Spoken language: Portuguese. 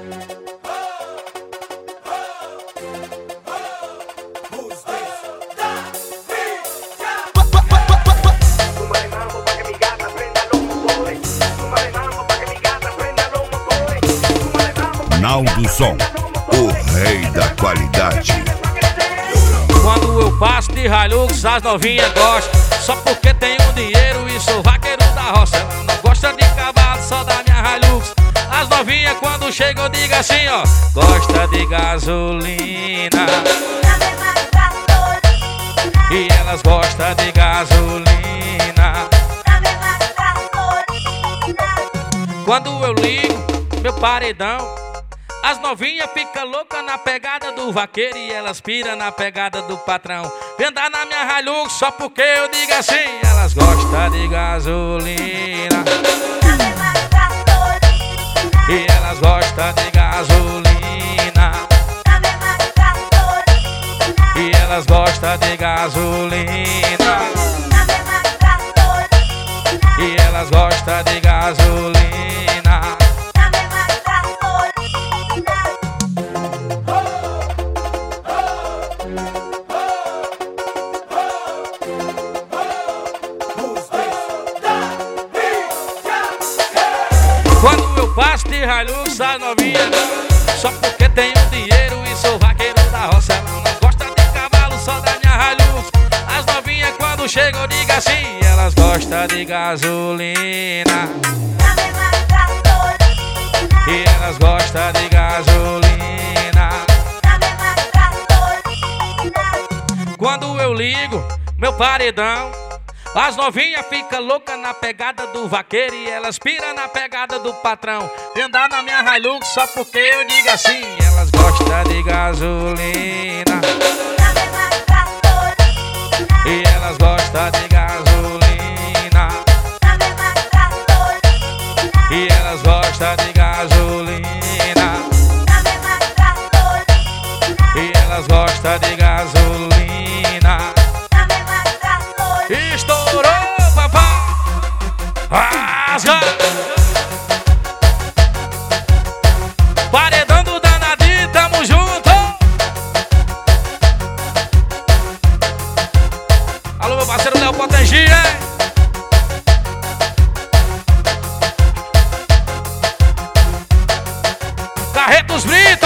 Naldo Som, o rei da qualidade. Quando eu passo de Hilux, as novinhas gostam. Só porque tenho dinheiro e sou vaqueiro da roça. Ela não gosta de cavalo, só da minha Hilux. As novinhas quando chegam eu digo assim, ó: gosta de gasolina. E elas gostam de gasolina. Quando eu ligo meu paredão, as novinhas ficam loucas na pegada do vaqueiro e elas piram na pegada do patrão. Vem andar na minha Hilux só porque eu digo assim: elas gostam de gasolina. E elas gostam de gasolina. E elas gostam de gasolina. E elas gostam de gasolina. Quando eu passo de Hilux, as novinhas não. Só porque tenho dinheiro e sou vaqueiro da roça. Ela não gosta de cavalo, só da minha Hilux. As novinhas quando chegam eu digo assim: elas gostam de gasolina. E elas gostam de gasolina. Quando eu ligo meu paredão, as novinhas ficam loucas na pegada do vaqueiro e elas piram na pegada do patrão. Vem andar na minha Hilux só porque eu digo assim: elas gostam de gasolina. E elas gostam de gasolina. E elas gostam de gasolina. E elas gostam de gasolina. Estourou, papai! Rasga! Paredão do danadinho, tamo junto! Alô, meu parceiro Léo Potengi, hein? Carretos Brito!